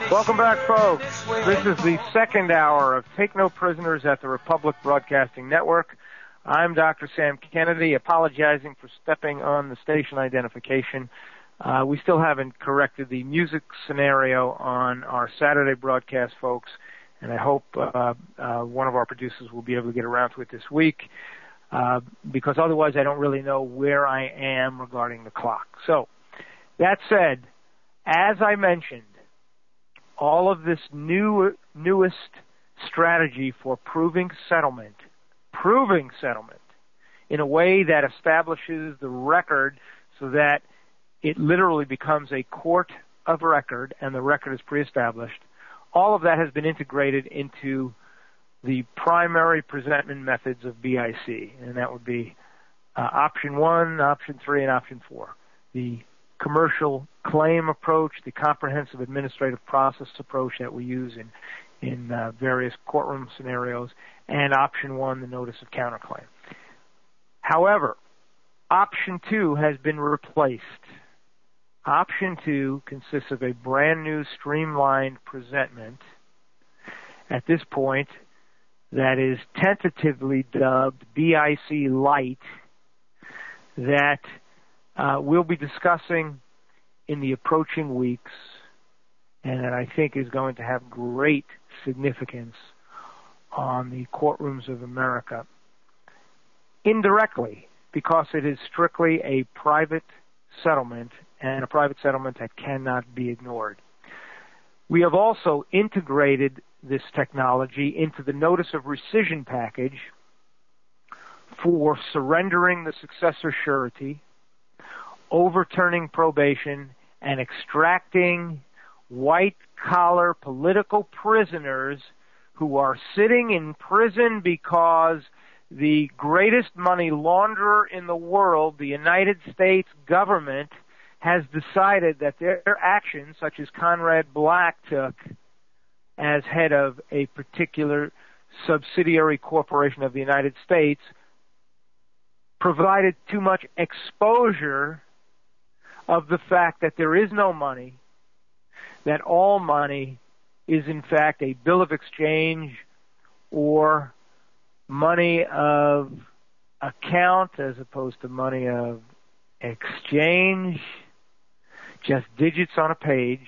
Welcome back, folks. This is the second hour of Take No Prisoners at the Republic Broadcasting Network. I'm Dr. Sam Kennedy, apologizing for stepping on the station identification. We still haven't corrected the music scenario on our Saturday broadcast, folks, and I hope one of our producers will be able to get around to it this week, because otherwise I don't really know where I am regarding the clock. So, that said, as I mentioned, all of this newest strategy for proving settlement in a way that establishes the record so that it literally becomes a court of record and the record is pre-established, all of that has been integrated into the primary presentment methods of BIC, and that would be option 1, option 3, and option 4. The commercial claim approach, the comprehensive administrative process approach that we use in various courtroom scenarios, and option 1, the notice of counterclaim. However, option 2 has been replaced. Option 2 consists of a brand new streamlined presentment at this point that is tentatively dubbed BIC Lite, that we'll be discussing in the approaching weeks, and that I think is going to have great significance on the courtrooms of America. Indirectly, because it is strictly a private settlement, and a private settlement that cannot be ignored. We have also integrated this technology into the notice of rescission package for surrendering the successor surety, overturning probation, and extracting white-collar political prisoners who are sitting in prison because the greatest money launderer in the world, the United States government, has decided that their actions, such as Conrad Black took as head of a particular subsidiary corporation of the United States, provided too much exposure of the fact that there is no money, that all money is in fact a bill of exchange or money of account as opposed to money of exchange, just digits on a page,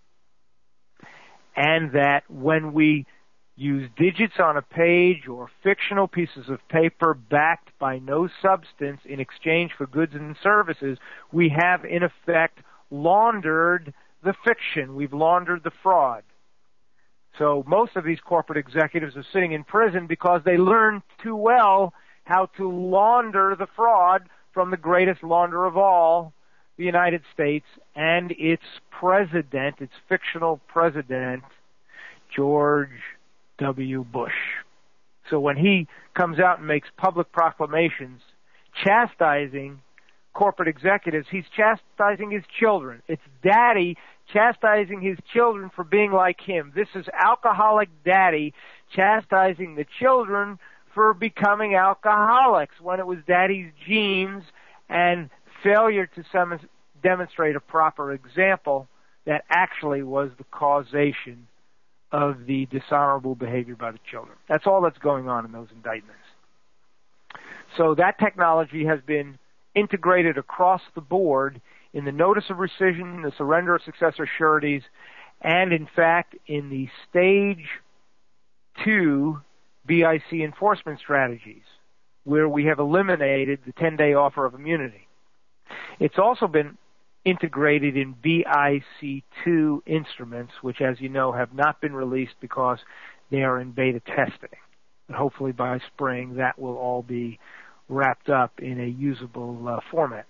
and that when we use digits on a page or fictional pieces of paper backed by no substance in exchange for goods and services, we have in effect laundered the fiction. We've laundered the fraud. So most of these corporate executives are sitting in prison because they learned too well how to launder the fraud from the greatest launderer of all, the United States, and its president, its fictional president, George W. Bush. So when he comes out and makes public proclamations chastising corporate executives, he's chastising his children. It's daddy chastising his children for being like him. This is alcoholic daddy chastising the children for becoming alcoholics when it was daddy's genes and failure to demonstrate a proper example that actually was the causation of the dishonorable behavior by the children. That's all that's going on in those indictments. So that technology has been integrated across the board in the notice of rescission, the surrender of successor sureties, and in fact in the stage 2 BIC enforcement strategies, where we have eliminated the 10-day offer of immunity. It's also been integrated in BIC2 instruments, which, as you know, have not been released because they are in beta testing. But hopefully by spring that will all be wrapped up in a usable format.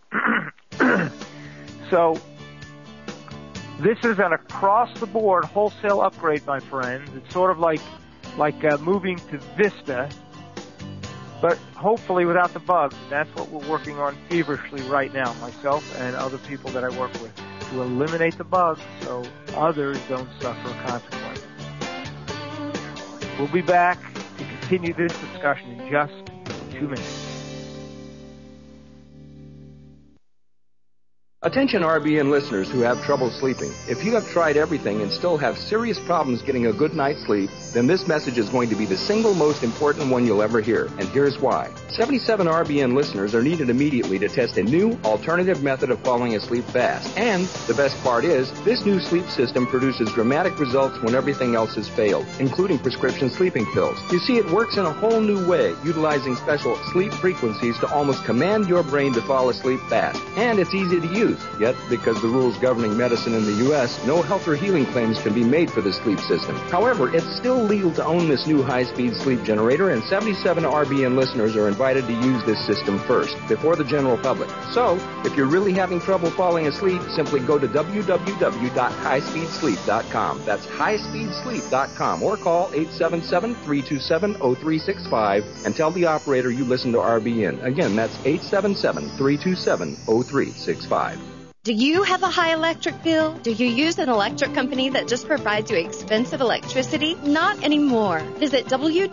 So this is an across-the-board wholesale upgrade, my friends. It's sort of like moving to Vista, but hopefully without the bugs. That's what we're working on feverishly right now, myself and other people that I work with, to eliminate the bugs so others don't suffer consequences. We'll be back to continue this discussion in just 2 minutes. Attention RBN listeners who have trouble sleeping. If you have tried everything and still have serious problems getting a good night's sleep, then this message is going to be the single most important one you'll ever hear. And here's why. 77 RBN listeners are needed immediately to test a new alternative method of falling asleep fast. And the best part is, this new sleep system produces dramatic results when everything else has failed, including prescription sleeping pills. You see, it works in a whole new way, utilizing special sleep frequencies to almost command your brain to fall asleep fast. And it's easy to use. Yet, because the rules governing medicine in the U.S., no health or healing claims can be made for this sleep system. However, it's still legal to own this new high-speed sleep generator, and 77 RBN listeners are invited to use this system first, before the general public. So, if you're really having trouble falling asleep, simply go to www.highspeedsleep.com. That's highspeedsleep.com, or call 877-327-0365 and tell the operator you listen to RBN. Again, that's 877-327-0365. Do you have a high electric bill? Do you use an electric company that just provides you expensive electricity? Not anymore. Visit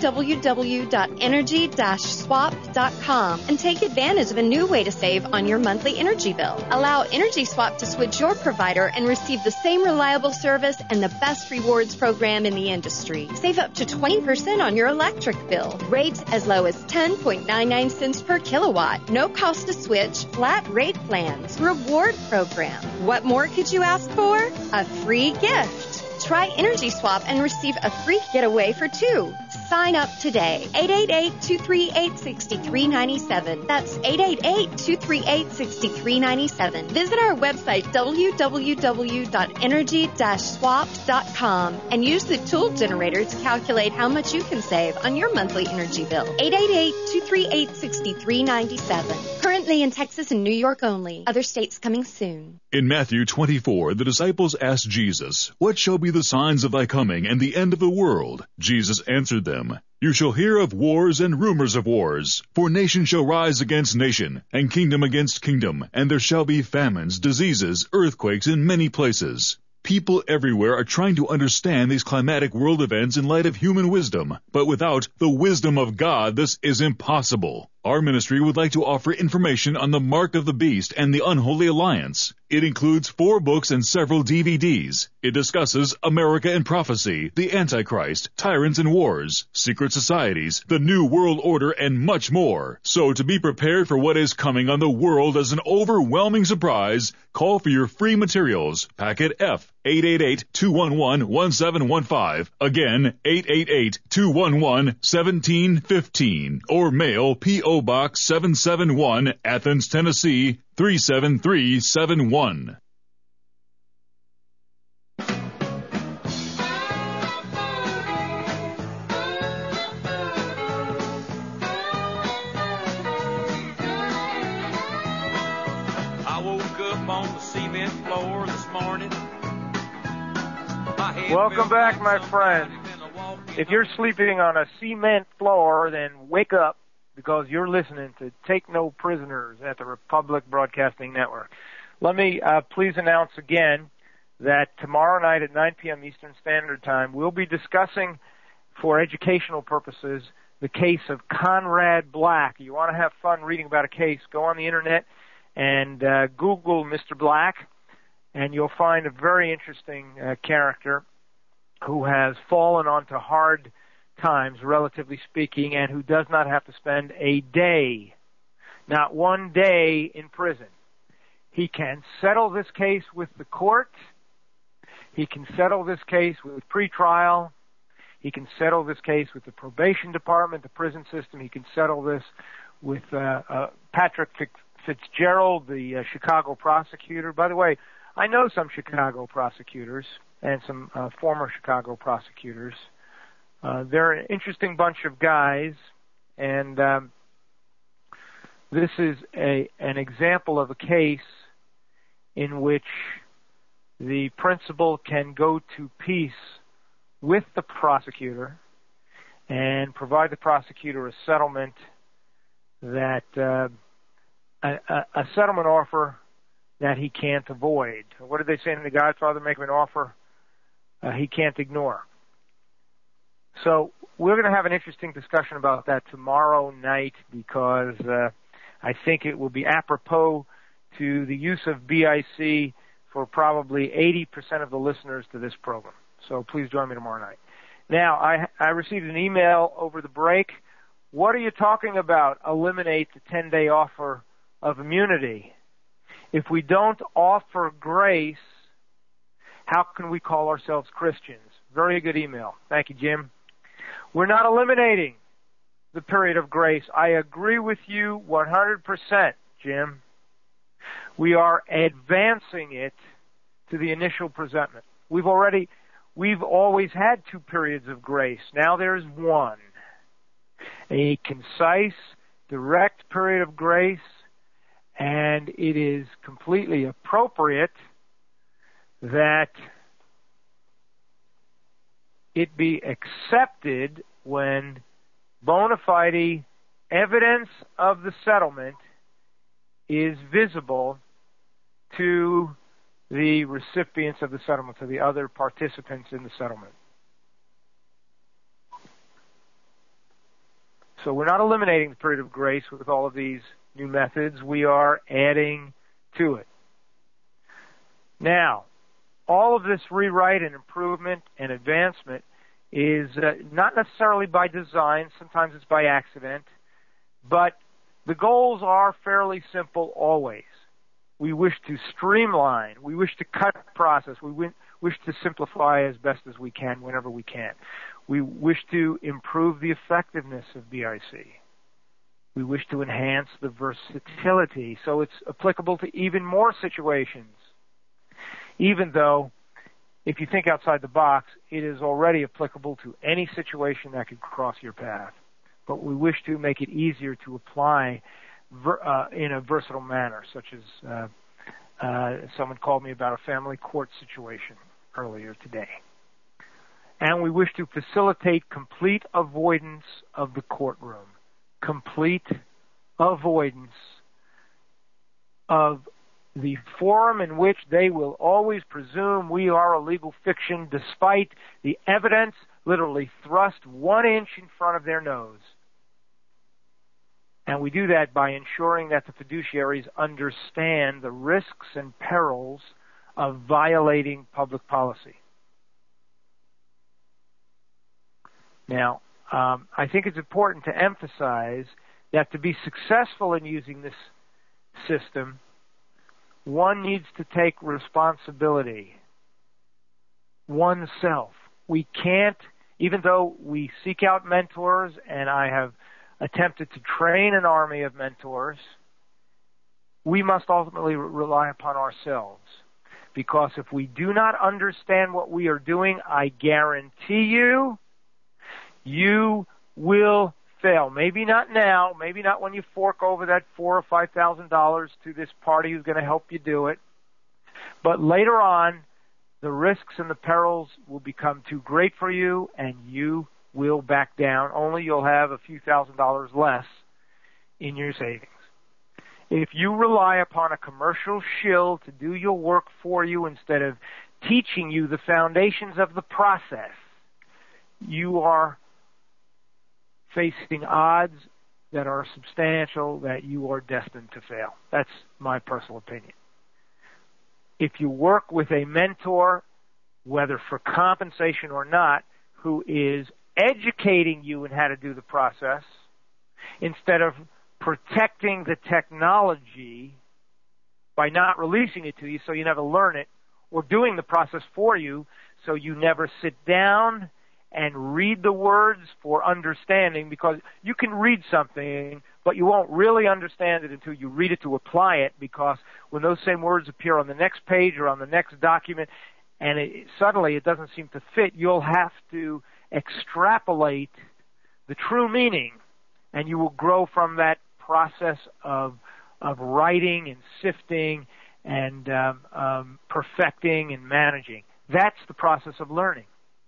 www.energy-swap.com and take advantage of a new way to save on your monthly energy bill. Allow Energy Swap to switch your provider and receive the same reliable service and the best rewards program in the industry. Save up to 20% on your electric bill. Rates as low as 10.99 cents per kilowatt. No cost to switch. Flat rate plans. Reward program. What more could you ask for? A free gift. Try Energy Swap and receive a free getaway for two. Sign up today. 888-238-6397. That's 888-238-6397. Visit our website, www.energy-swap.com, and use the tool generator to calculate how much you can save on your monthly energy bill. 888-238-6397. Currently in Texas and New York only. Other states coming soon. In Matthew 24, the disciples asked Jesus, "What shall be the signs of thy coming and the end of the world?" Jesus answered them, "You shall hear of wars and rumors of wars. For nation shall rise against nation, and kingdom against kingdom, and there shall be famines, diseases, earthquakes in many places." People everywhere are trying to understand these climatic world events in light of human wisdom, but without the wisdom of God, this is impossible. Our ministry would like to offer information on the Mark of the Beast and the Unholy Alliance. It includes 4 books and several DVDs. It discusses America and prophecy, the Antichrist, tyrants and wars, secret societies, the New World Order, and much more. So to be prepared for what is coming on the world as an overwhelming surprise, call for your free materials. Packet F, 888-211-1715. Again, 888-211-1715. Or mail P.O. Box 771, Athens, Tennessee, 37371. I woke up on the cement floor this morning. Welcome back, my friends. If you're sleeping on a cement floor, then wake up, because you're listening to Take No Prisoners at the Republic Broadcasting Network. Let me please announce again that tomorrow night at 9 p.m. Eastern Standard Time, we'll be discussing, for educational purposes, the case of Conrad Black. You want to have fun reading about a case, go on the Internet and Google Mr. Black, and you'll find a very interesting character who has fallen onto hard times, relatively speaking, and who does not have to spend a day, not one day, in prison. He can settle this case with the court. He can settle this case with pretrial. He can settle this case with the probation department, the prison system. He can settle this with Patrick Fitzgerald, the Chicago prosecutor. By the way, I know some Chicago prosecutors and some former Chicago prosecutors. They're an interesting bunch of guys, and this is an example of a case in which the principal can go to peace with the prosecutor and provide the prosecutor a settlement that a settlement offer that he can't avoid. What did they say in The Godfather? Make him an offer he can't ignore. So we're going to have an interesting discussion about that tomorrow night, because I think it will be apropos to the use of BIC for probably 80% of the listeners to this program. So please join me tomorrow night. Now, I received an email over the break. What are you talking about? Eliminate the 10-day offer of immunity. If we don't offer grace, how can we call ourselves Christians? Very good email. Thank you, Jim. We're not eliminating the period of grace. I agree with you 100%, Jim. We are advancing it to the initial presentment. We've always had 2 periods of grace. Now there's one. A concise, direct period of grace, and it is completely appropriate that it be accepted when bona fide evidence of the settlement is visible to the recipients of the settlement, to the other participants in the settlement. So we're not eliminating the period of grace with all of these new methods. We are adding to it. Now, all of this rewrite and improvement and advancement is not necessarily by design. Sometimes it's by accident. But the goals are fairly simple always. We wish to streamline. We wish to cut process. We wish to simplify as best as we can whenever we can. We wish to improve the effectiveness of BIC. We wish to enhance the versatility so it's applicable to even more situations. Even though, if you think outside the box, it is already applicable to any situation that could cross your path. But we wish to make it easier to apply in a versatile manner, such as someone called me about a family court situation earlier today. And we wish to facilitate complete avoidance of the courtroom. Complete avoidance of the forum in which they will always presume we are a legal fiction despite the evidence literally thrust 1 inch in front of their nose. And we do that by ensuring that the fiduciaries understand the risks and perils of violating public policy. Now, I think it's important to emphasize that to be successful in using this system, one needs to take responsibility oneself. We can't, even though we seek out mentors, and I have attempted to train an army of mentors, we must ultimately rely upon ourselves. Because if we do not understand what we are doing, I guarantee you, you will fail. Maybe not now, maybe not when you fork over that $4,000 or $5,000 to this party who's going to help you do it. But later on, the risks and the perils will become too great for you, and you will back down. Only you'll have a few $1,000s less in your savings. If you rely upon a commercial shill to do your work for you instead of teaching you the foundations of the process, you are facing odds that are substantial that you are destined to fail. That's my personal opinion. If you work with a mentor, whether for compensation or not, who is educating you in how to do the process, instead of protecting the technology by not releasing it to you so you never learn it, or doing the process for you so you never sit down and read the words for understanding, because you can read something, but you won't really understand it until you read it to apply it, because when those same words appear on the next page or on the next document and suddenly it doesn't seem to fit, you'll have to extrapolate the true meaning, and you will grow from that process of writing and sifting and perfecting and managing. That's the process of learning.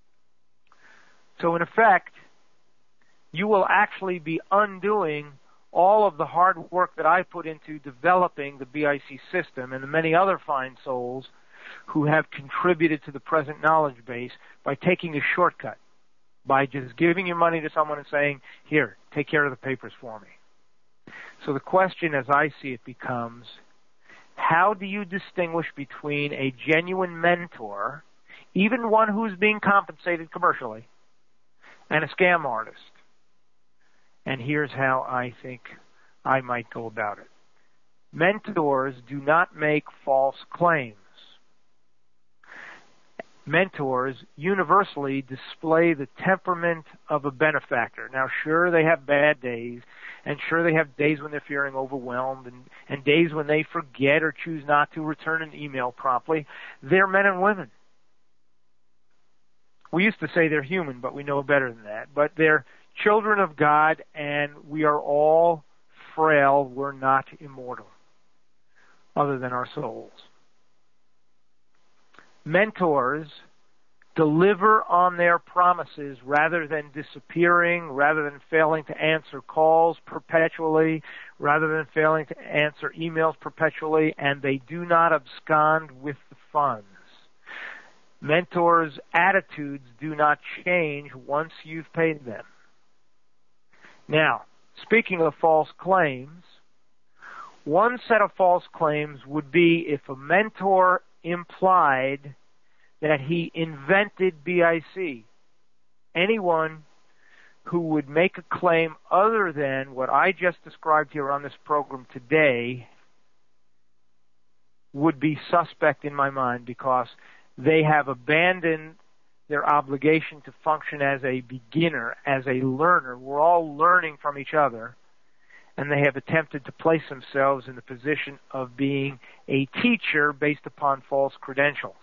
So in effect, you will actually be undoing all of the hard work that I put into developing the BIC system and the many other fine souls who have contributed to the present knowledge base by taking a shortcut, by just giving your money to someone and saying, here, take care of the papers for me. So the question as I see it becomes, how do you distinguish between a genuine mentor, even one who's being compensated commercially, and a scam artist? And here's how I think I might go about it. Mentors do not make false claims. Mentors universally display the temperament of a benefactor. Now, sure, they have bad days, and sure, they have days when they're feeling overwhelmed, and days when they forget or choose not to return an email promptly. They're men and women. We used to say they're human, but we know better than that. But they're children of God, and we are all frail. We're not immortal, other than our souls. Mentors deliver on their promises rather than disappearing, rather than failing to answer calls perpetually, rather than failing to answer emails perpetually, and they do not abscond with the funds. Mentors' attitudes do not change once you've paid them. Now, speaking of false claims, one set of false claims would be if a mentor implied that he invented BIC. Anyone who would make a claim other than what I just described here on this program today would be suspect in my mind, because they have abandoned their obligation to function as a beginner, as a learner. We're all learning from each other. And they have attempted to place themselves in the position of being a teacher based upon false credentials.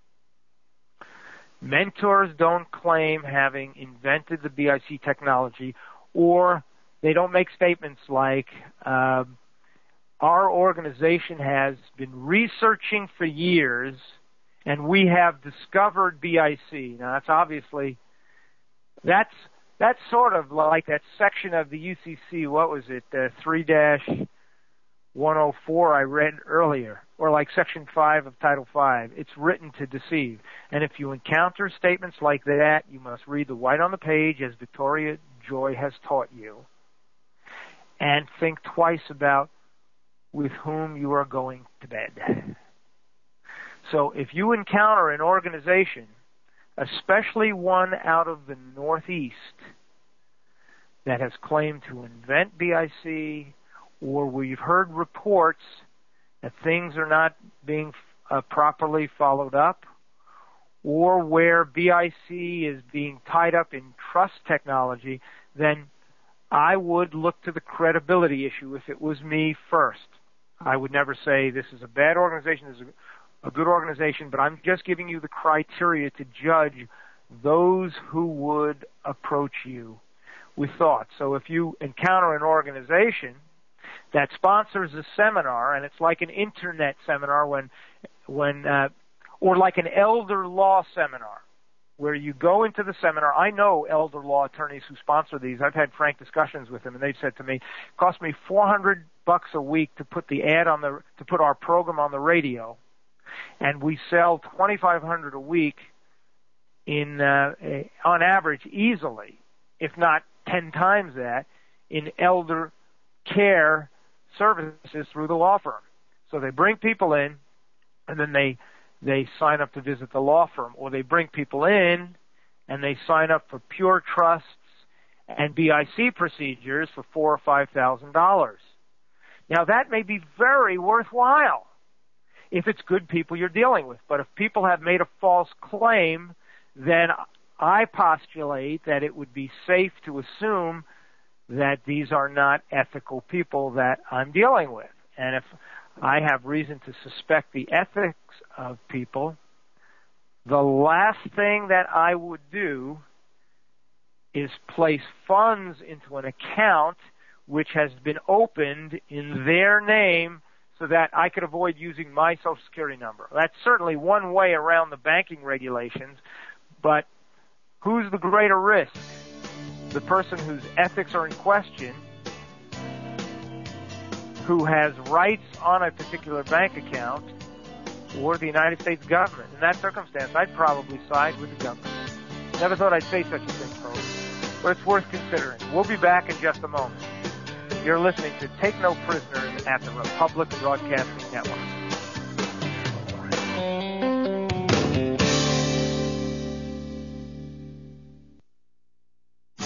Mentors don't claim having invented the BIC technology, or they don't make statements like, our organization has been researching for years and we have discovered BIC. Now, that's obviously, that's sort of like that section of the UCC, what was it, 3-104 I read earlier, or like Section 5 of Title 5. It's written to deceive. And if you encounter statements like that, you must read the white on the page, as Victoria Joy has taught you, and think twice about with whom you are going to bed. So if you encounter an organization, especially one out of the Northeast, that has claimed to invent BIC, or we've heard reports that things are not being properly followed up, or where BIC is being tied up in trust technology, then I would look to the credibility issue if it was me first. I would never say this is a bad organization, this is a good organization, but I'm just giving you the criteria to judge those who would approach you with thought. So if you encounter an organization that sponsors a seminar, and it's like an internet seminar or like an elder law seminar, where you go into the seminar. I know elder law attorneys who sponsor these. I've had frank discussions with them, and they've said to me, it cost me $400 a week to put to put our program on the radio, and we sell $2,500 a week on average, easily, if not 10 times that, in elder care services through the law firm. So they bring people in, and then they sign up to visit the law firm, or they bring people in and they sign up for pure trusts and BIC procedures for $4,000 or $5,000. Now that may be very worthwhile if it's good people you're dealing with, but if people have made a false claim, then I postulate that it would be safe to assume that these are not ethical people that I'm dealing with. And if I have reason to suspect the ethics of people, the last thing that I would do is place funds into an account which has been opened in their name so that I could avoid using my Social Security number. That's certainly one way around the banking regulations, but who's the greater risk? The person whose ethics are in question, who has rights on a particular bank account, or the United States government? In that circumstance, I'd probably side with the government. Never thought I'd say such a thing, folks, but it's worth considering. We'll be back in just a moment. You're listening to Take No Prisoners at the Republic Broadcasting Network.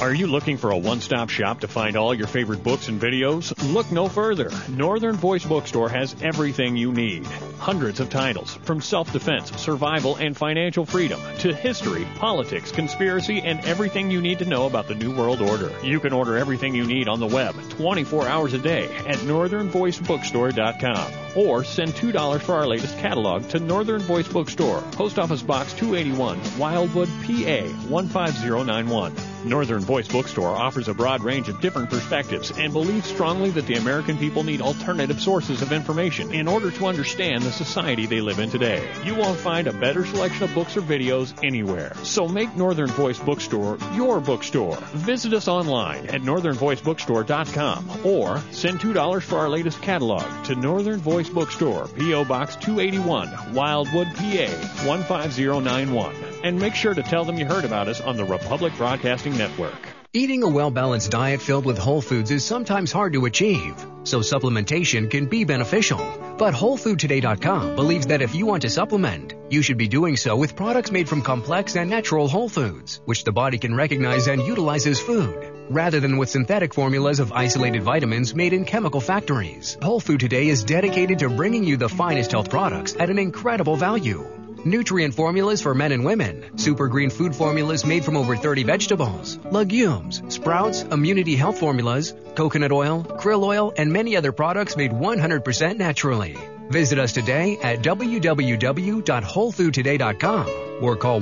Are you looking for a one-stop shop to find all your favorite books and videos? Look no further. Northern Voice Bookstore has everything you need. Hundreds of titles, from self-defense, survival, and financial freedom, to history, politics, conspiracy, and everything you need to know about the New World Order. You can order everything you need on the web 24 hours a day at northernvoicebookstore.com. Or send $2 for our latest catalog to Northern Voice Bookstore, Post Office Box 281, Wildwood, PA 15091. Northern Voice Bookstore offers a broad range of different perspectives and believes strongly that the American people need alternative sources of information in order to understand the society they live in today. You won't find a better selection of books or videos anywhere. So make Northern Voice Bookstore your bookstore. Visit us online at northernvoicebookstore.com or send $2 for our latest catalog to Northern Voice Bookstore, P.O. Box 281, Wildwood, PA 15091. And make sure to tell them you heard about us on the Republic Broadcasting Network. Eating a well-balanced diet filled with whole foods is sometimes hard to achieve, so supplementation can be beneficial. But WholeFoodToday.com believes that if you want to supplement, you should be doing so with products made from complex and natural whole foods, which the body can recognize and utilize as food, rather than with synthetic formulas of isolated vitamins made in chemical factories. Whole Food Today is dedicated to bringing you the finest health products at an incredible value. Nutrient formulas for men and women, super green food formulas made from over 30 vegetables, legumes, sprouts, immunity health formulas, coconut oil, krill oil, and many other products made 100% naturally. Visit us today at www.wholefoodtoday.com or call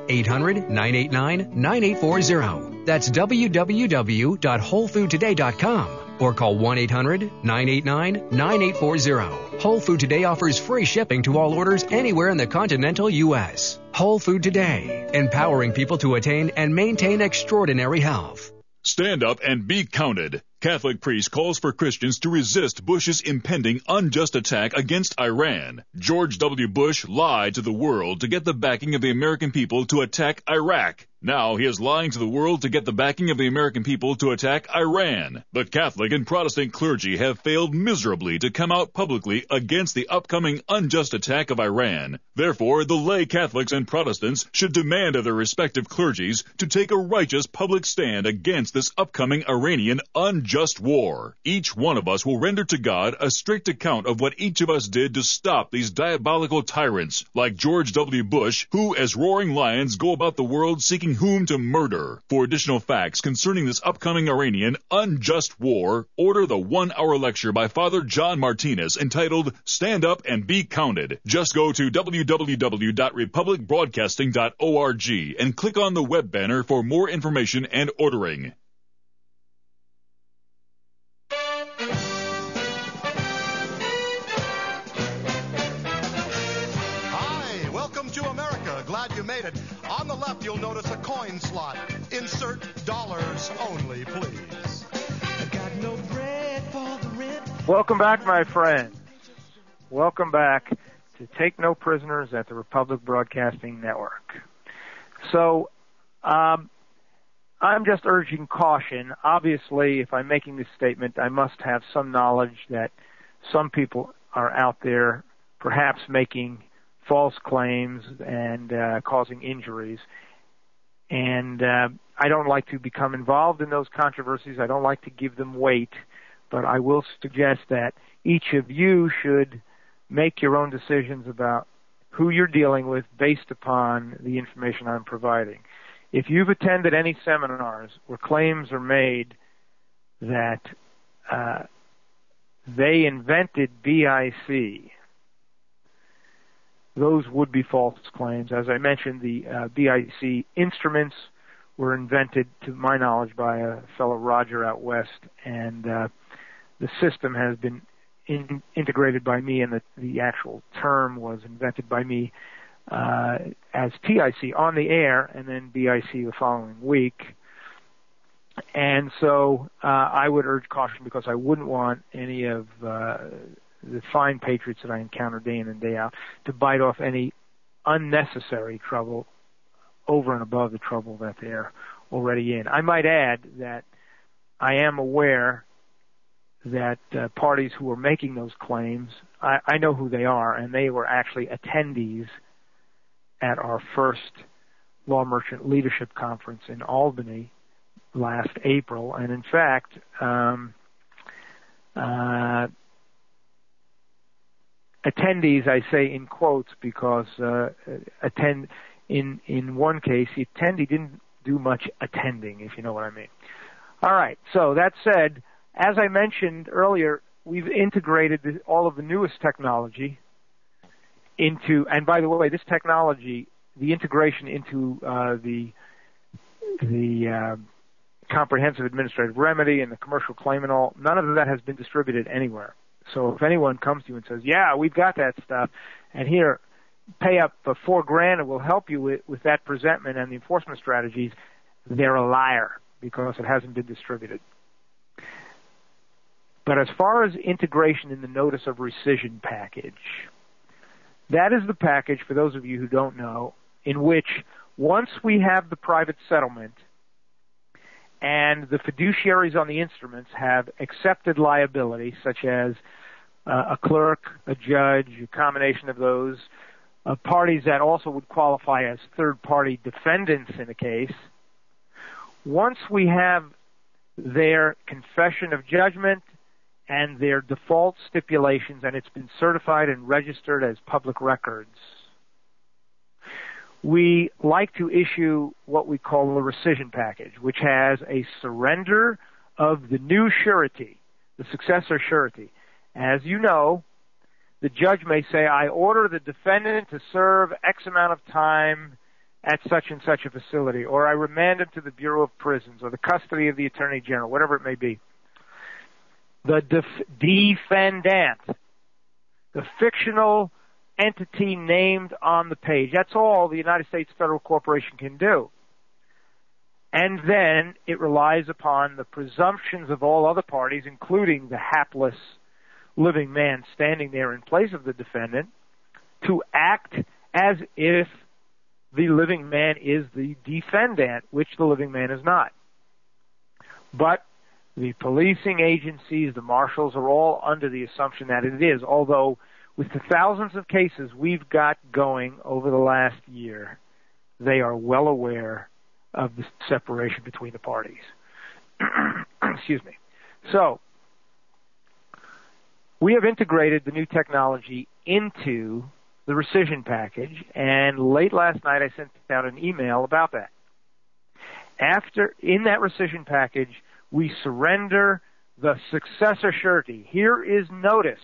1-800-989-9840. That's www.wholefoodtoday.com or call 1-800-989-9840. Whole Food Today offers free shipping to all orders anywhere in the continental U.S. Whole Food Today, empowering people to attain and maintain extraordinary health. Stand up and be counted. Catholic priest calls for Christians to resist Bush's impending unjust attack against Iran. George W. Bush lied to the world to get the backing of the American people to attack Iraq. Now he is lying to the world to get the backing of the American people to attack Iran. The Catholic and Protestant clergy have failed miserably to come out publicly against the upcoming unjust attack of Iran. Therefore, the lay Catholics and Protestants should demand of their respective clergies to take a righteous public stand against this upcoming Iranian unjust war. Each one of us will render to God a strict account of what each of us did to stop these diabolical tyrants like George W. Bush, who as roaring lions go about the world seeking whom to murder. For additional facts concerning this upcoming Iranian unjust war, order the 1-hour lecture by Father John Martinez entitled Stand Up and Be Counted. Just go to www.republicbroadcasting.org and click on the web banner for more information and ordering. You made it. On the left, you'll notice a coin slot. Insert dollars only, please. I got no bread for the rent. Welcome back, my friends. Welcome back to Take No Prisoners at the Republic Broadcasting Network. So, I'm just urging caution. Obviously, if I'm making this statement, I must have some knowledge that some people are out there perhaps making false claims and causing injuries. And I don't like to become involved in those controversies. I don't like to give them weight. But I will suggest that each of you should make your own decisions about who you're dealing with based upon the information I'm providing. If you've attended any seminars where claims are made that they invented BIC, those would be false claims. As I mentioned, the BIC instruments were invented, to my knowledge, by a fellow Roger out west, and the system has been integrated by me, and the actual term was invented by me as TIC on the air, and then BIC the following week. And so I would urge caution, because I wouldn't want any of the fine patriots that I encounter day in and day out to bite off any unnecessary trouble over and above the trouble that they're already in. I might add that I am aware that parties who are making those claims, I know who they are, and they were actually attendees at our first Law Merchant Leadership Conference in Albany last April, and in fact, attendees, I say in quotes because in one case, the attendee didn't do much attending, if you know what I mean. All right, so that said, as I mentioned earlier, we've integrated all of the newest technology into, and by the way, this technology, the integration into the comprehensive administrative remedy and the commercial claim and all, none of that has been distributed anywhere. So if anyone comes to you and says, yeah, we've got that stuff, and here, pay up for $4,000 and we'll help you with that presentment and the enforcement strategies, they're a liar because it hasn't been distributed. But as far as integration in the notice of rescission package, that is the package, for those of you who don't know, in which once we have the private settlement and the fiduciaries on the instruments have accepted liability, such as a clerk, a judge, a combination of those, parties that also would qualify as third-party defendants in a case, once we have their confession of judgment and their default stipulations, and it's been certified and registered as public records, we like to issue what we call a rescission package, which has a surrender of the new surety, the successor surety. As you know, the judge may say, I order the defendant to serve X amount of time at such and such a facility, or I remand him to the Bureau of Prisons, or the custody of the Attorney General, whatever it may be. The defendant, the fictional entity named on the page, that's all the United States Federal Corporation can do. And then it relies upon the presumptions of all other parties, including the hapless living man standing there in place of the defendant, to act as if the living man is the defendant, which the living man is not. But the policing agencies, the marshals, are all under the assumption that it is, although with the thousands of cases we've got going over the last year, they are well aware of the separation between the parties. Excuse me. So, we have integrated the new technology into the rescission package, and late last night I sent out an email about that. In that rescission package, we surrender the successor surety. Here is notice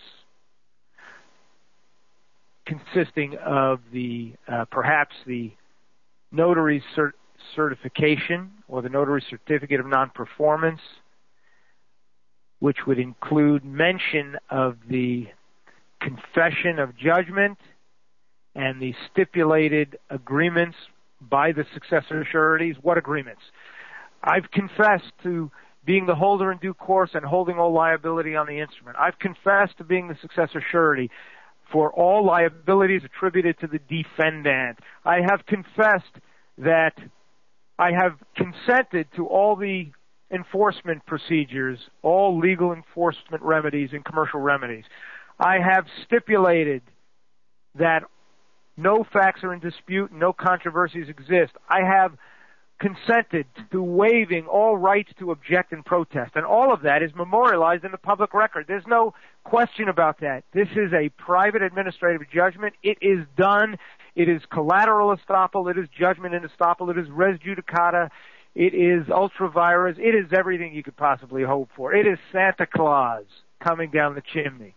consisting of the perhaps the notary's certification or the notary's certificate of non-performance, which would include mention of the confession of judgment and the stipulated agreements by the successor sureties. What agreements? I've confessed to being the holder in due course and holding all liability on the instrument. I've confessed to being the successor surety for all liabilities attributed to the defendant. I have confessed that I have consented to all the enforcement procedures, all legal enforcement remedies and commercial remedies. I have stipulated that no facts are in dispute, no controversies exist. I have consented to waiving all rights to object and protest, and all of that is memorialized in the public record. There's no question about that. This is a private administrative judgment. It is done. It is collateral estoppel. It is judgment in estoppel. It is res judicata. It is ultra vires. It is everything you could possibly hope for. It is Santa Claus coming down the chimney.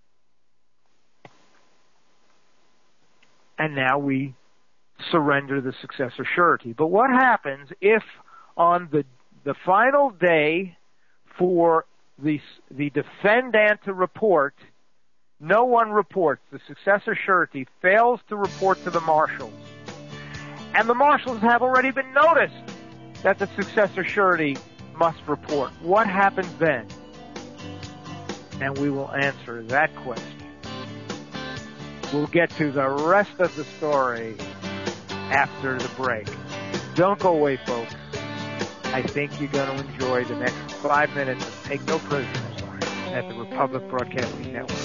And now we surrender the successor surety. But what happens if on the final day for the defendant to report, no one reports? The successor surety fails to report to the marshals. And the marshals have already been noticed that the successor surety must report. What happens then? And we will answer that question. We'll get to the rest of the story after the break. Don't go away, folks. I think you're going to enjoy the next 5 minutes of Take No Prisoners at the Republic Broadcasting Network.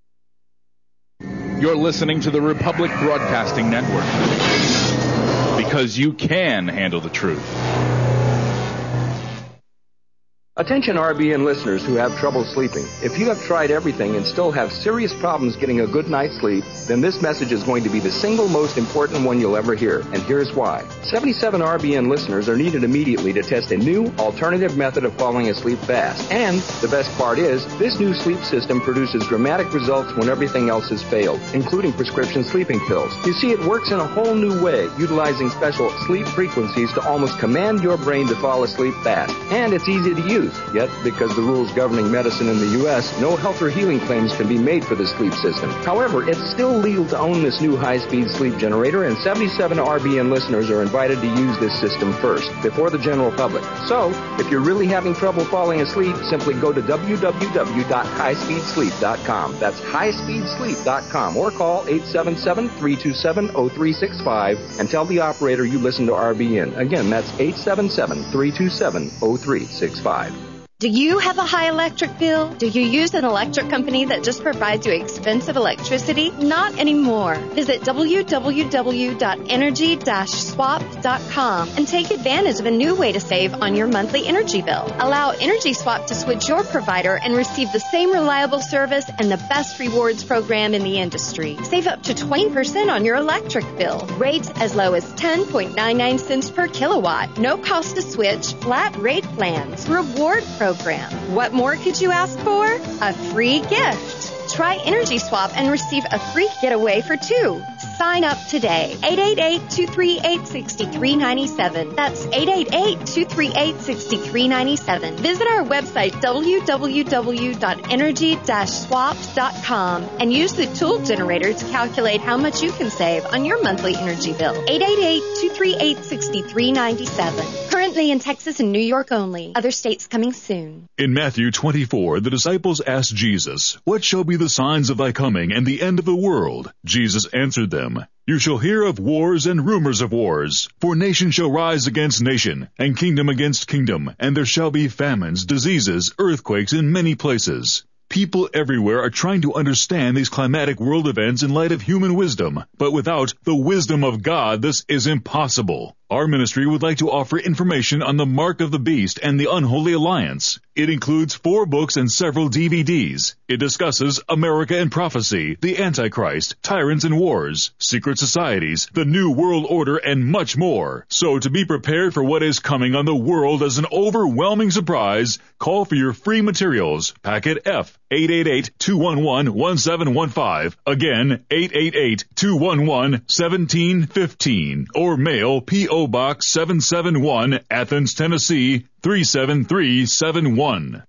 You're listening to the Republic Broadcasting Network. because you can handle the truth. Attention RBN listeners who have trouble sleeping. If you have tried everything and still have serious problems getting a good night's sleep, then this message is going to be the single most important one you'll ever hear. And here's why. 77 RBN listeners are needed immediately to test a new alternative method of falling asleep fast. And the best part is, this new sleep system produces dramatic results when everything else has failed, including prescription sleeping pills. You see, it works in a whole new way, utilizing special sleep frequencies to almost command your brain to fall asleep fast. And it's easy to use. Yet, because the rules governing medicine in the U.S., no health or healing claims can be made for the sleep system. However, it's still legal to own this new high-speed sleep generator, and 77 RBN listeners are invited to use this system first, before the general public. So, if you're really having trouble falling asleep, simply go to www.highspeedsleep.com. That's highspeedsleep.com, or call 877-327-0365 and tell the operator you listen to RBN. Again, that's 877-327-0365. Do you have a high electric bill? Do you use an electric company that just provides you expensive electricity? Not anymore. Visit www.energy-swap.com and take advantage of a new way to save on your monthly energy bill. Allow Energy Swap to switch your provider and receive the same reliable service and the best rewards program in the industry. Save up to 20% on your electric bill. Rates as low as 10.99 cents per kilowatt. No cost to switch. Flat rate plans. Reward program. What more could you ask for? A free gift. Try Energy Swap and receive a free getaway for two. Sign up today. 888-238-6397. That's 888-238-6397. Visit our website, www.energy-swap.com, and use the tool generator to calculate how much you can save on your monthly energy bill. 888-238-6397. Currently in Texas and New York only. Other states coming soon. In Matthew 24, the disciples asked Jesus, "What shall be the signs of thy coming and the end of the world?" Jesus answered them, "You shall hear of wars and rumors of wars. For nation shall rise against nation, and kingdom against kingdom, and there shall be famines, diseases, earthquakes in many places." People everywhere are trying to understand these climatic world events in light of human wisdom, but without the wisdom of God, this is impossible. Our ministry would like to offer information on the Mark of the Beast and the Unholy Alliance. It includes 4 books and several DVDs. It discusses America and Prophecy, the Antichrist, Tyrants and Wars, Secret Societies, the New World Order, and much more. So to be prepared for what is coming on the world as an overwhelming surprise, call for your free materials. Packet F, 888-211-1715. Again, 888-211-1715. Or mail P.O. Box 771, Athens, Tennessee, 37371.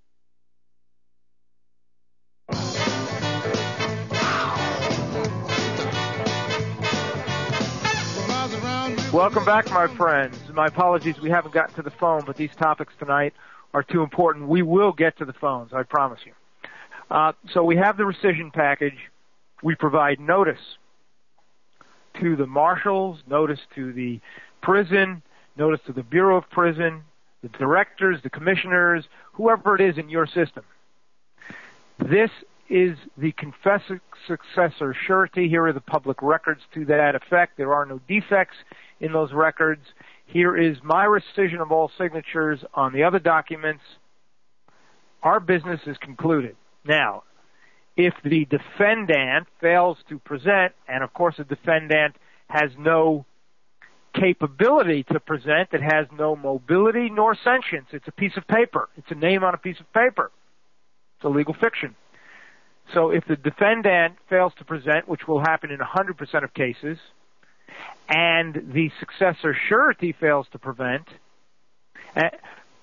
Welcome back, my friends. My apologies, we haven't gotten to the phone, but these topics tonight are too important. We will get to the phones, I promise you. So we have the rescission package. We provide notice to the marshals, notice to the prison, notice to the Bureau of Prison, the directors, the commissioners, whoever it is in your system. This is the confessor successor surety. Here are the public records to that effect. There are no defects in those records. Here is my rescission of all signatures on the other documents. Our business is concluded. Now, if the defendant fails to present, and of course the defendant has no capability to present, it has no mobility nor sentience. It's a piece of paper. It's a name on a piece of paper. It's a legal fiction. So if the defendant fails to present, which will happen in 100% of cases, and the successor surety fails to present at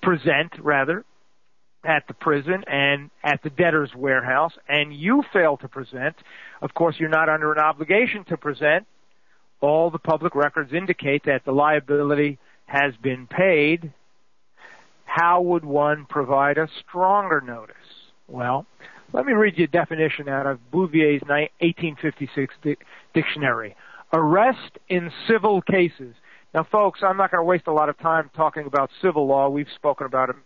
the prison and at the debtor's warehouse, and you fail to present, of course you're not under an obligation to present. All the public records indicate that the liability has been paid. How would one provide a stronger notice? Well, let me read you a definition out of Bouvier's 1856 dictionary. Arrest in civil cases. Now, folks, I'm not going to waste a lot of time talking about civil law. We've spoken about it.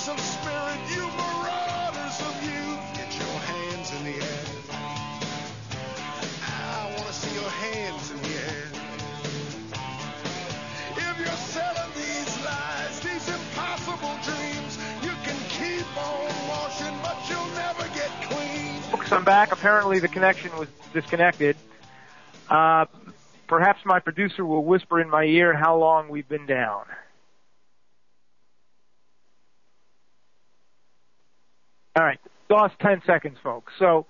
Warriors of spirit, you marauders of youth, get your hands in the air. I want to see your hands in the air. If you're selling these lies, these impossible dreams, you can keep on washing, but you'll never get clean. Folks, I'm back. Apparently the connection was disconnected. Perhaps my producer will whisper in my ear how long we've been down. All right, lost 10 seconds, folks. So,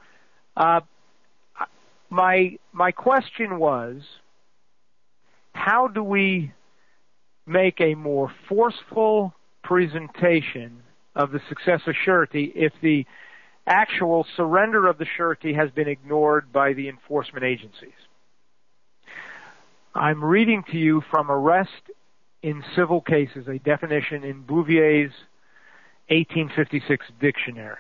my question was, how do we make a more forceful presentation of the success of surety if the actual surrender of the surety has been ignored by the enforcement agencies? I'm reading to you from Arrest in Civil Cases, a definition in Bouvier's 1856 dictionary.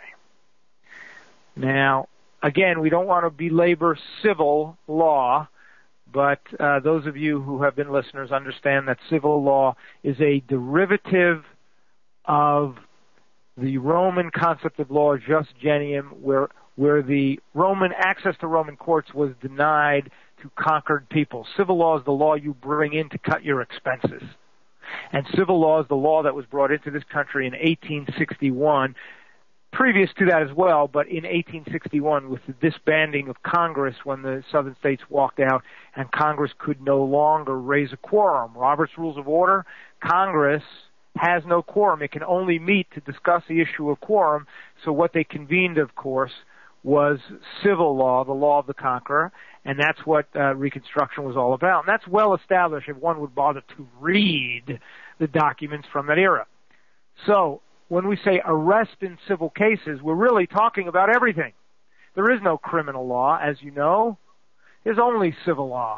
Now, again, we don't want to belabor civil law, but those of you who have been listeners understand that civil law is a derivative of the Roman concept of law jus gentium, where the Roman access to Roman courts was denied to conquered people. Civil law is the law you bring in to cut your expenses. And civil law is the law that was brought into this country in 1861, previous to that as well, but in 1861 with the disbanding of Congress when the southern states walked out and Congress could no longer raise a quorum. Robert's Rules of Order, Congress has no quorum. It can only meet to discuss the issue of quorum. So what they convened, of course, was civil law, the law of the conqueror, and that's what Reconstruction was all about. And that's well established if one would bother to read the documents from that era. So when we say arrest in civil cases, we're really talking about everything. There is no criminal law, as you know. There's only civil law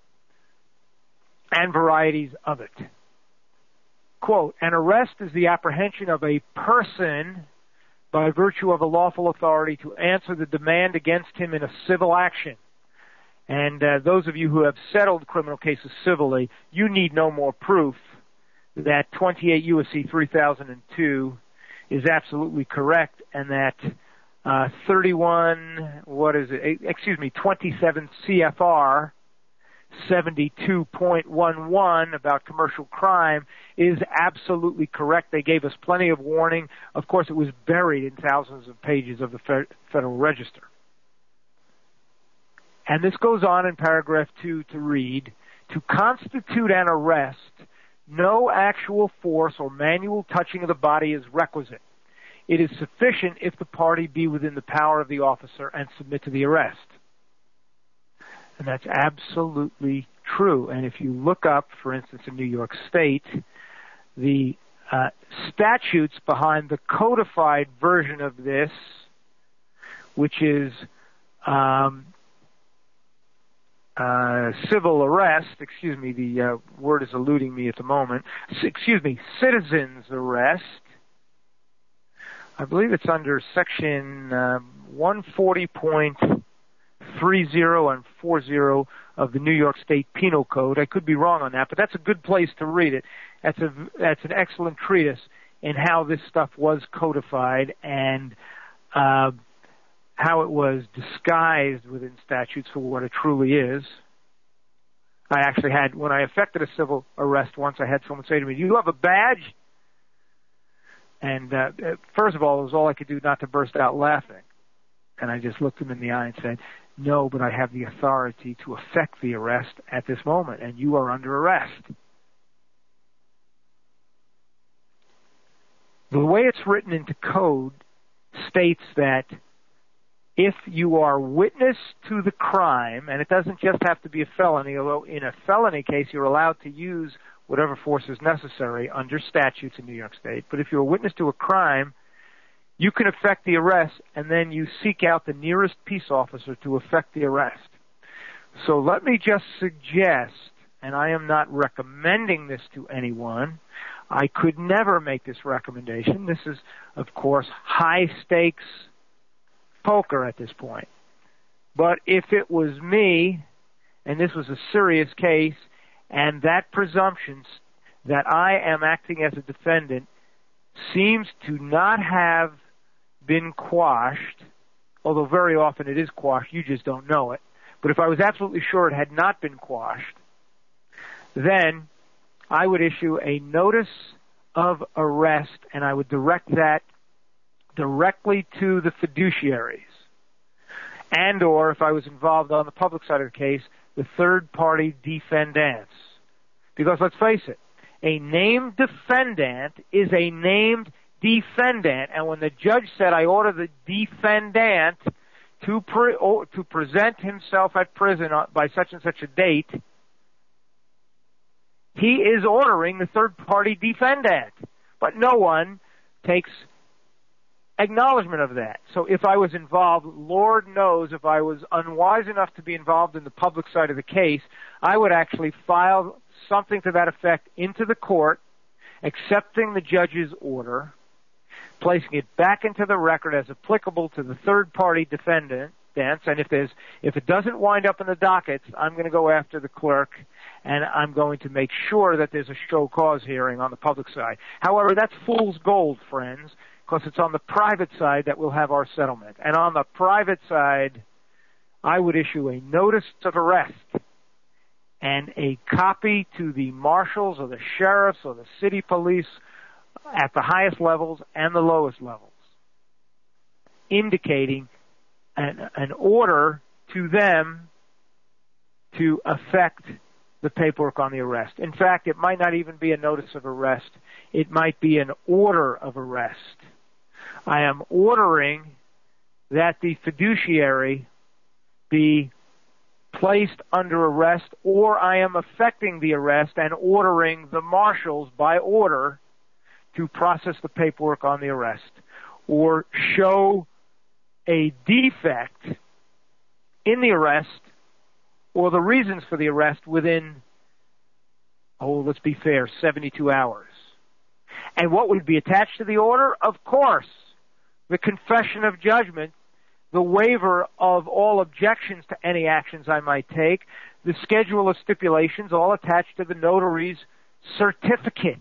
and varieties of it. Quote, an arrest is the apprehension of a person by virtue of a lawful authority to answer the demand against him in a civil action. And those of you who have settled criminal cases civilly, you need no more proof that 28 U.S.C. 3002 is absolutely correct, and that 27 CFR 72.11 about commercial crime is absolutely correct. They gave us plenty of warning. Of course, it was buried in thousands of pages of the Federal Register. And this goes on in paragraph 2 to read, to constitute an arrest, no actual force or manual touching of the body is requisite. It is sufficient if the party be within the power of the officer and submit to the arrest. And that's absolutely true. And if you look up, for instance, in New York State, the statutes behind the codified version of this, which is civil arrest, the word is eluding me at the moment, citizen's arrest, I believe it's under section 140.30 and 40 of the New York State Penal Code. I could be wrong on that, but that's a good place to read it. That's an excellent treatise in how this stuff was codified and how it was disguised within statutes for what it truly is. I actually had, when I effected a civil arrest once, I had someone say to me, "Do you have a badge?" And first of all, it was all I could do not to burst out laughing. And I just looked him in the eye and said, "No, but I have the authority to effect the arrest at this moment, and you are under arrest." The way it's written into code states that if you are witness to the crime, and it doesn't just have to be a felony, although in a felony case you're allowed to use whatever force is necessary under statutes in New York State, but if you're a witness to a crime, you can effect the arrest, and then you seek out the nearest peace officer to effect the arrest. So let me just suggest, and I am not recommending this to anyone, I could never make this recommendation. This is, of course, high-stakes poker at this point. But if it was me, and this was a serious case, and that presumption that I am acting as a defendant seems to not have been quashed, although very often it is quashed, you just don't know it. But if I was absolutely sure it had not been quashed, then I would issue a notice of arrest, and I would direct that directly to the fiduciaries. And or, if I was involved on the public side of the case, the third-party defendants. Because let's face it, a named defendant is a named defendant, and when the judge said, I order the defendant to present himself at prison by such and such a date, he is ordering the third-party defendant. But no one takes acknowledgement of that. So if I was involved, Lord knows if I was unwise enough to be involved in the public side of the case, I would actually file something to that effect into the court, accepting the judge's order, placing it back into the record as applicable to the third-party defendants, and if it doesn't wind up in the dockets, I'm going to go after the clerk, and I'm going to make sure that there's a show cause hearing on the public side. However, that's fool's gold, friends, because it's on the private side that we'll have our settlement. And on the private side, I would issue a notice of arrest and a copy to the marshals or the sheriffs or the city police at the highest levels and the lowest levels, indicating an order to them to effect the paperwork on the arrest. In fact, it might not even be a notice of arrest. It might be an order of arrest. I am ordering that the fiduciary be placed under arrest, or I am effecting the arrest and ordering the marshals by order to process the paperwork on the arrest, or show a defect in the arrest or the reasons for the arrest within, let's be fair, 72 hours. And what would be attached to the order? Of course, the confession of judgment, the waiver of all objections to any actions I might take, the schedule of stipulations, all attached to the notary's certificate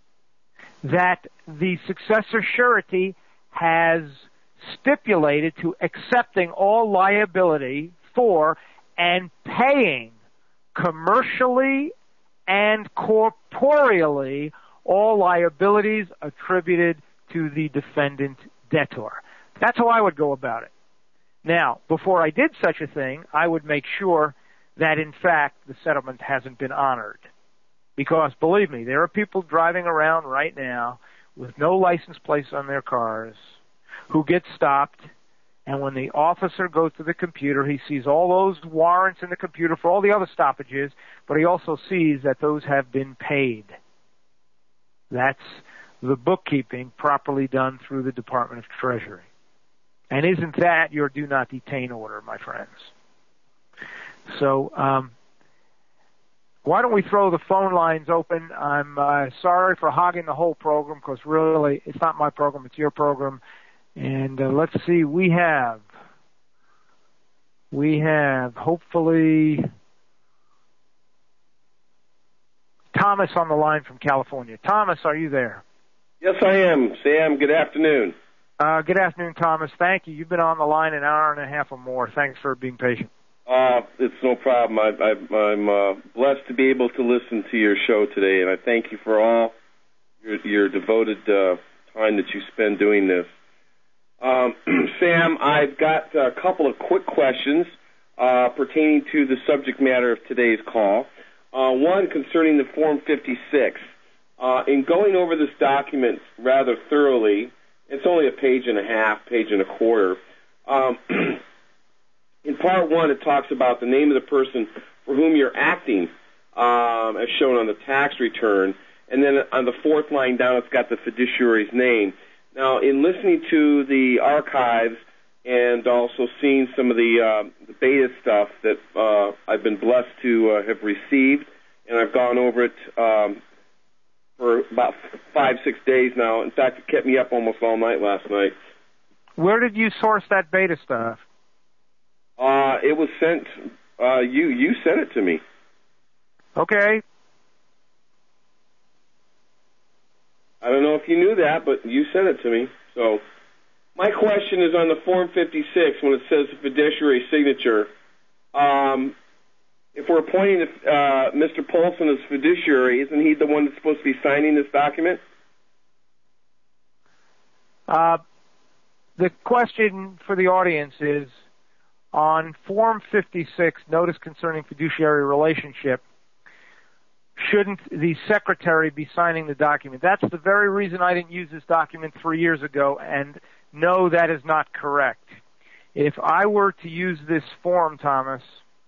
that the successor surety has stipulated to accepting all liability for and paying commercially and corporeally all liabilities attributed to the defendant debtor. That's how I would go about it. Now, before I did such a thing, I would make sure that, in fact, the settlement hasn't been honored. Because, believe me, there are people driving around right now with no license plates on their cars who get stopped, and when the officer goes to the computer, he sees all those warrants in the computer for all the other stoppages, but he also sees that those have been paid. That's the bookkeeping properly done through the Department of Treasury. And isn't that your do not detain order, my friends? So, why don't we throw the phone lines open? I'm sorry for hogging the whole program, because really, it's not my program, it's your program. And let's see, we have hopefully Thomas on the line from California. Thomas, are you there? Yes, I am, Sam. Good afternoon. Good afternoon, Thomas. Thank you. You've been on the line an hour and a half or more. Thanks for being patient. It's no problem. I'm blessed to be able to listen to your show today, and I thank you for all your devoted time that you spend doing this. Sam, I've got a couple of quick questions pertaining to the subject matter of today's call. One concerning the Form 56. In going over this document rather thoroughly, it's only a page and a half, page and a quarter. In Part 1, it talks about the name of the person for whom you're acting, as shown on the tax return. And then on the fourth line down, it's got the fiduciary's name. Now, in listening to the archives and also seeing some of the beta stuff that I've been blessed to have received, and I've gone over it for about 5-6 days now. In fact, it kept me up almost all night last night. Where did you source that beta stuff? It was sent, you sent it to me. I don't know if you knew that, but you sent it to me. So my question is on the Form 56 when it says the fiduciary signature. If we're appointing Mr. Polson as fiduciary, isn't he the one that's supposed to be signing this document? The question for the audience is, on Form 56, Notice Concerning Fiduciary Relationship, shouldn't the secretary be signing the document? That's the very reason I didn't use this document 3 years ago, and no, that is not correct. If I were to use this form, Thomas,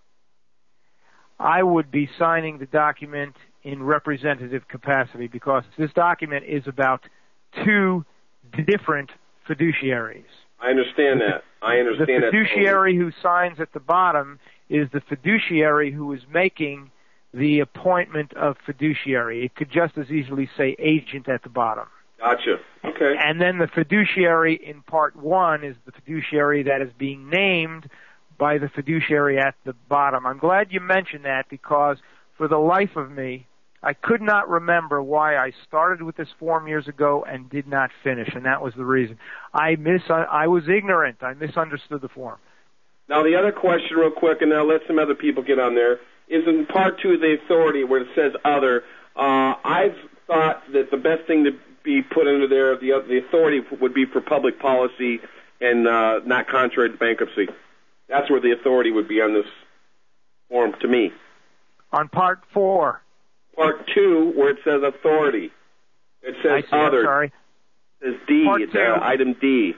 I would be signing the document in representative capacity because this document is about two different fiduciaries. I understand that. The fiduciary who signs at the bottom is the fiduciary who is making the appointment of fiduciary. It could just as easily say agent at the bottom. Gotcha. Okay. And then the fiduciary in Part 1 is the fiduciary that is being named by the fiduciary at the bottom. I'm glad you mentioned that because for the life of me, I could not remember why I started with this form years ago and did not finish, and that was the reason. I was ignorant. I misunderstood the form. Now, the other question real quick, and now let some other people get on there, is in Part 2 of the authority where it says other. I've thought that the best thing to be put under there, the authority would be for public policy and not contrary to bankruptcy. That's where the authority would be on this form to me. On Part 4. Part 2, where it says authority. It says other. Sorry. It says D. It's item D.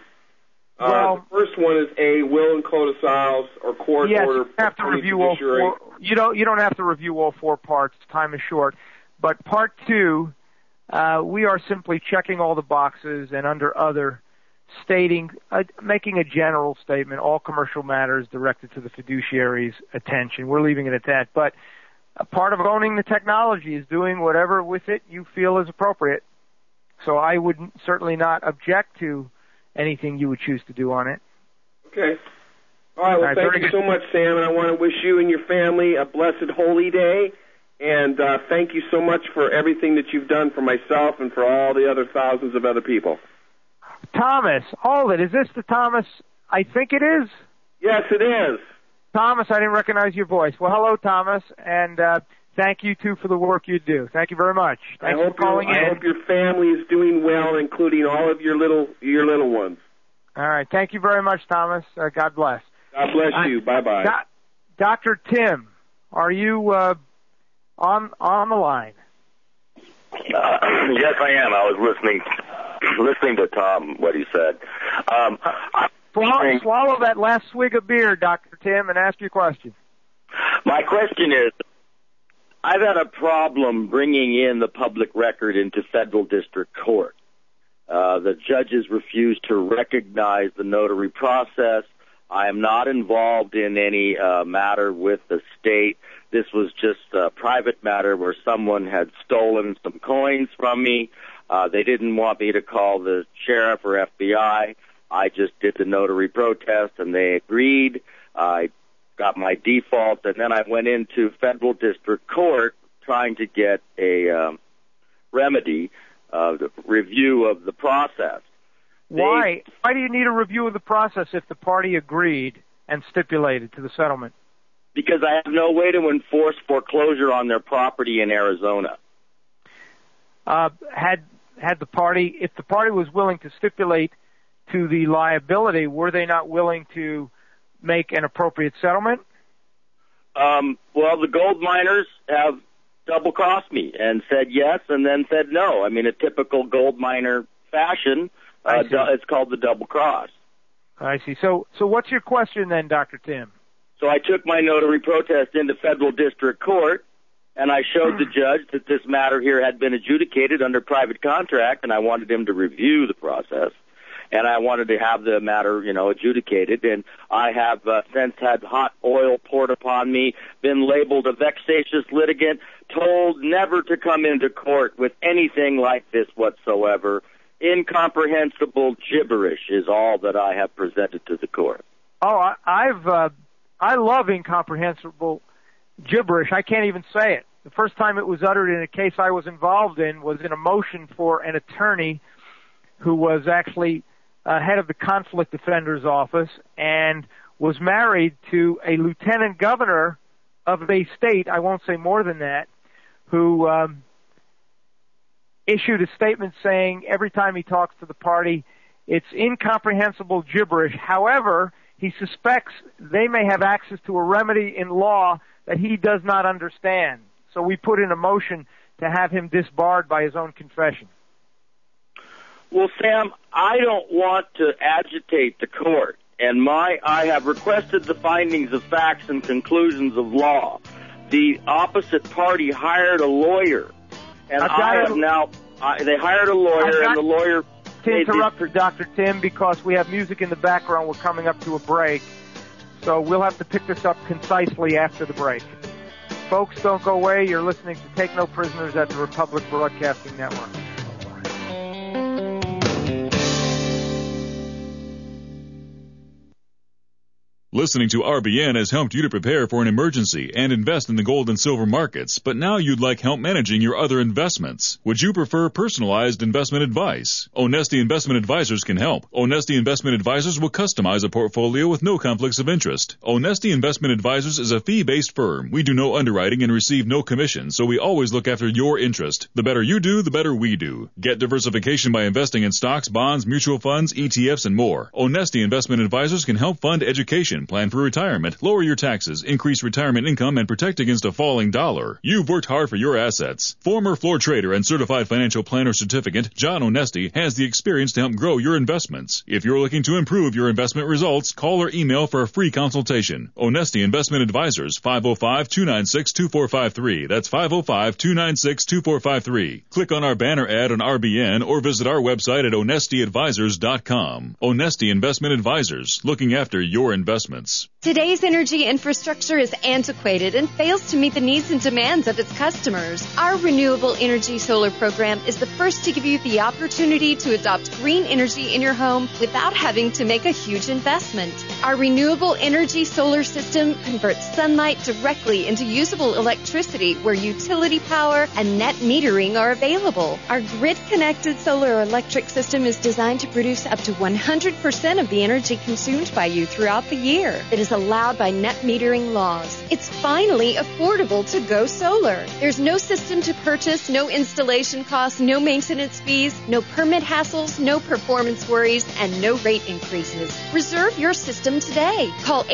The first one is A, will and codicils or court order. Yes, you have to review all four. You don't have to review all four parts. Time is short. But Part 2, we are simply checking all the boxes and under other stating, making a general statement, all commercial matters directed to the fiduciary's attention. We're leaving it at that. But a part of owning the technology is doing whatever with it you feel is appropriate. So I would certainly not object to anything you would choose to do on it. Okay. All right. Well, thank you so much, Sam, and I want to wish you and your family a blessed holy day. And thank you so much for everything that you've done for myself and for all the other thousands of other people. Thomas, hold it. Is this the Thomas I think it is? Yes, it is. Thomas, I didn't recognize your voice. Well, hello, Thomas, and thank you, too, for the work you do. Thank you very much. Thanks for calling in. I hope your family is doing well, including all of your little ones. All right. Thank you very much, Thomas. God bless. God bless you. Bye-bye. Dr. Tim, are you on the line? Yes, I am. I was listening to Tom, what he said. Swallow that last swig of beer, Dr. Tim, and ask your question. My question is, I've had a problem bringing in the public record into federal district court. The judges refuse to recognize the notary process. I am not involved in any matter with the state. This was just a private matter where someone had stolen some coins from me. They didn't want me to call the sheriff or FBI. I just did the notary protest, and they agreed. I got my default, and then I went into federal district court trying to get a remedy, review of the process. Why? Why do you need a review of the process if the party agreed and stipulated to the settlement? Because I have no way to enforce foreclosure on their property in Arizona. If the party was willing to stipulate to the liability, were they not willing to make an appropriate settlement? Well, the gold miners have double-crossed me and said yes and then said no. I mean, a typical gold miner fashion, it's called the double cross. I see. So what's your question then, Dr. Tim? So I took my notary protest into federal district court, and I showed the judge that this matter here had been adjudicated under private contract, and I wanted him to review the process. And I wanted to have the matter, adjudicated. And I have since had hot oil poured upon me, been labeled a vexatious litigant, told never to come into court with anything like this whatsoever. Incomprehensible gibberish is all that I have presented to the court. Oh, I love incomprehensible gibberish. I can't even say it. The first time it was uttered in a case I was involved in was in a motion for an attorney who was actually head of the conflict defender's office and was married to a lieutenant governor of a state, I won't say more than that, who issued a statement saying every time he talks to the party, it's incomprehensible gibberish. However, he suspects they may have access to a remedy in law that he does not understand. So we put in a motion to have him disbarred by his own confession. Well, Sam, I don't want to agitate the court, and I have requested the findings of facts and conclusions of law. The opposite party hired a lawyer, and they hired a lawyer, and the lawyer... To interrupt her, Dr. Tim, because we have music in the background. We're coming up to a break, so we'll have to pick this up concisely after the break. Folks, don't go away. You're listening to Take No Prisoners at the Republic Broadcasting Network. Listening to RBN has helped you to prepare for an emergency and invest in the gold and silver markets, but now you'd like help managing your other investments. Would you prefer personalized investment advice? Onesti Investment Advisors can help. Onesti Investment Advisors will customize a portfolio with no conflicts of interest. Onesti Investment Advisors is a fee-based firm. We do no underwriting and receive no commission, so we always look after your interest. The better you do, the better we do. Get diversification by investing in stocks, bonds, mutual funds, ETFs, and more. Onesti Investment Advisors can help fund education, plan for retirement, lower your taxes, increase retirement income, and protect against a falling dollar. You've worked hard for your assets. Former floor trader and certified financial planner certificate, John Onesti, has the experience to help grow your investments. If you're looking to improve your investment results, call or email for a free consultation. Onesti Investment Advisors, 505-296-2453. That's 505-296-2453. Click on our banner ad on RBN or visit our website at onestiadvisors.com. Onesti Investment Advisors, looking after your investments. Today's energy infrastructure is antiquated and fails to meet the needs and demands of its customers. Our Renewable Energy Solar program is the first to give you the opportunity to adopt green energy in your home without having to make a huge investment. Our Renewable Energy Solar system converts sunlight directly into usable electricity where utility power and net metering are available. Our grid-connected solar electric system is designed to produce up to 100% of the energy consumed by you throughout the year. It is allowed by net metering laws. It's finally affordable to go solar. There's no system to purchase, no installation costs, no maintenance fees, no permit hassles, no performance worries, and no rate increases. Reserve your system today. Call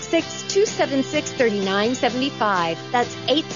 866-276-3975. That's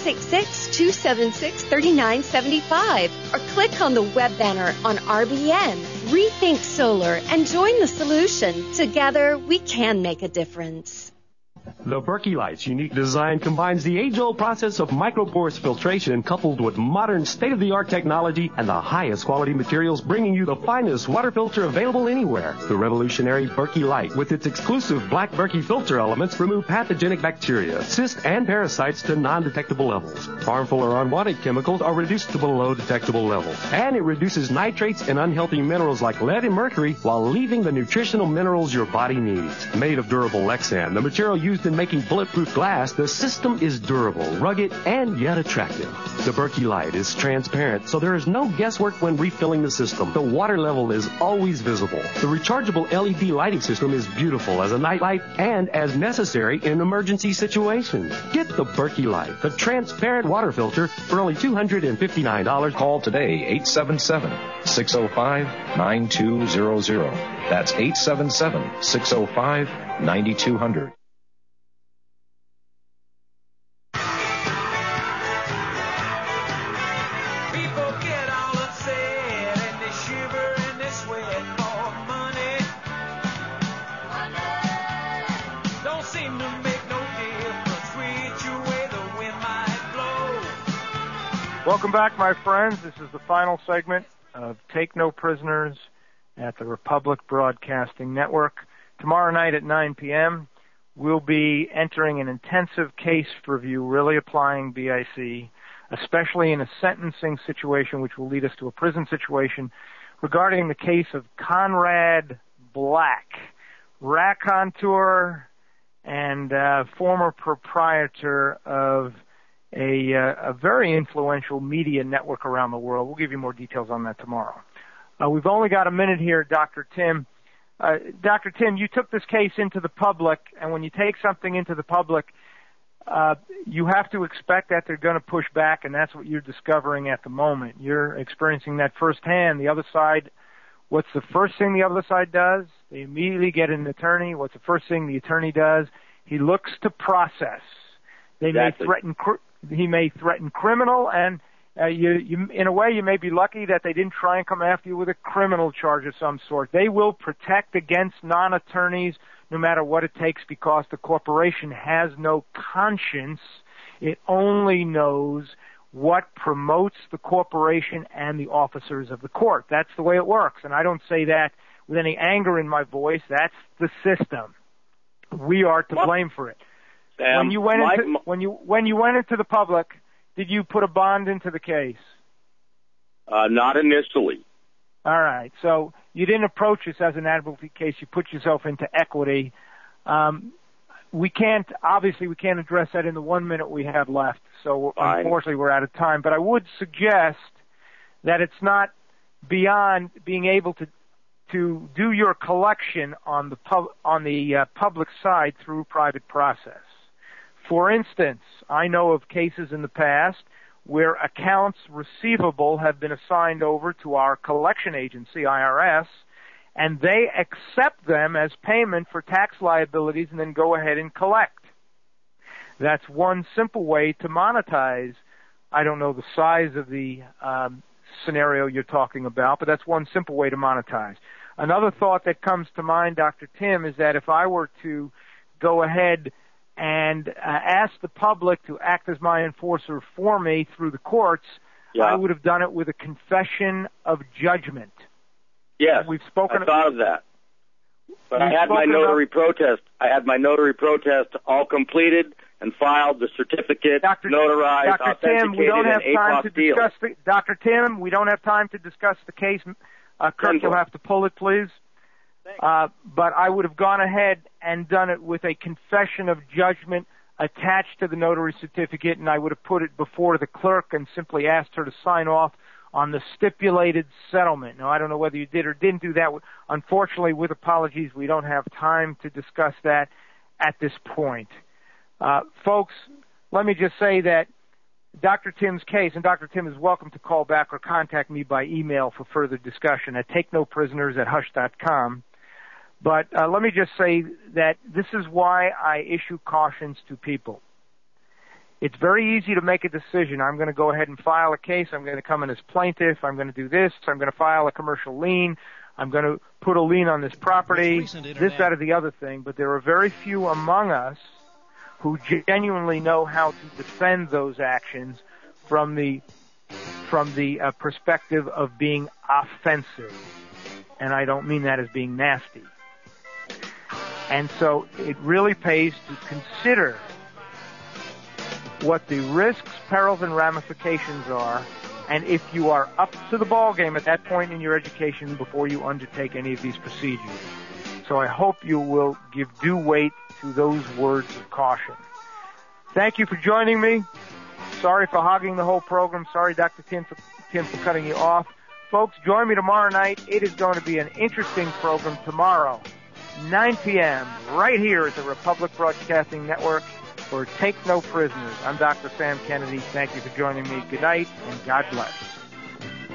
866-276-3975. Or click on the web banner on RBN. Rethink solar and join the solution. Together, we can make a difference. The Berkey Light's unique design combines the age-old process of microporous filtration coupled with modern state-of-the-art technology and the highest quality materials, bringing you the finest water filter available anywhere. The revolutionary Berkey Light, with its exclusive black Berkey filter elements, remove pathogenic bacteria, cysts, and parasites to non-detectable levels. Harmful or unwanted chemicals are reduced to below detectable levels. And it reduces nitrates and unhealthy minerals like lead and mercury while leaving the nutritional minerals your body needs. Made of durable Lexan, the material used in making bulletproof glass, the system is durable, rugged, and yet attractive. The Berkey Light is transparent, so there is no guesswork when refilling the system. The water level is always visible. The rechargeable LED lighting system is beautiful as a night light and as necessary in emergency situations. Get the Berkey Light, the transparent water filter, for only $259. Call today, 877-605-9200. That's 877-605-9200. Welcome back, my friends. This is the final segment of Take No Prisoners at the Republic Broadcasting Network. Tomorrow night at 9 p.m., we'll be entering an intensive case review, really applying BIC, especially in a sentencing situation, which will lead us to a prison situation, regarding the case of Conrad Black, raconteur and former proprietor of a very influential media network around the world. We'll give you more details on that tomorrow. We've only got a minute here, Dr. Tim. Dr. Tim, you took this case into the public, and when you take something into the public, you have to expect that they're going to push back, and that's what you're discovering at the moment. You're experiencing that firsthand. The other side, what's the first thing the other side does? They immediately get an attorney. What's the first thing the attorney does? He looks to process. They exactly. He may threaten criminal, and you, in a way, you may be lucky that they didn't try and come after you with a criminal charge of some sort. They will protect against non-attorneys no matter what it takes, because the corporation has no conscience. It only knows what promotes the corporation and the officers of the court. That's the way it works, and I don't say that with any anger in my voice. That's the system. We are to blame for it. Sam, when you went into the public, did you put a bond into the case? Not initially. All right. So you didn't approach this as an advocacy case. You put yourself into equity. We can't address that in the 1 minute we have left. So unfortunately, we're out of time. But I would suggest that it's not beyond being able to do your collection on the public side through private process. For instance, I know of cases in the past where accounts receivable have been assigned over to our collection agency, IRS, and they accept them as payment for tax liabilities and then go ahead and collect. That's one simple way to monetize. I don't know the size of the scenario you're talking about, but that's one simple way to monetize. Another thought that comes to mind, Dr. Tim, is that if I were to go ahead and ask the public to act as my enforcer for me through the courts, I would have done it with a confession of judgment. Yes, we've spoken. I thought of that. But I had my notary protest. I had my notary protest all completed and filed, the certificate notarized, authenticated, we don't have and time to apostille. discuss Dr. Tim, we don't have time to discuss the case. Kirk, you'll have to pull it, please. But I would have gone ahead and done it with a confession of judgment attached to the notary certificate, and I would have put it before the clerk and simply asked her to sign off on the stipulated settlement. Now, I don't know whether you did or didn't do that. Unfortunately, with apologies, we don't have time to discuss that at this point. Folks, let me just say that Dr. Tim's case, and Dr. Tim is welcome to call back or contact me by email for further discussion at takenoprisoners@hush.com. But let me just say that this is why I issue cautions to people. It's very easy to make a decision. I'm going to go ahead and file a case. I'm going to come in as plaintiff. I'm going to do this. I'm going to file a commercial lien. I'm going to put a lien on this property, this, that, or the other thing. But there are very few among us who genuinely know how to defend those actions from the perspective of being offensive. And I don't mean that as being nasty. And so it really pays to consider what the risks, perils, and ramifications are, and if you are up to the ball game at that point in your education before you undertake any of these procedures. So I hope you will give due weight to those words of caution. Thank you for joining me. Sorry for hogging the whole program. Sorry, Dr. Tim, for cutting you off. Folks, join me tomorrow night. It is going to be an interesting program tomorrow, 9 p.m., right here at the Republic Broadcasting Network for Take No Prisoners. I'm Dr. Sam Kennedy. Thank you for joining me. Good night, and God bless.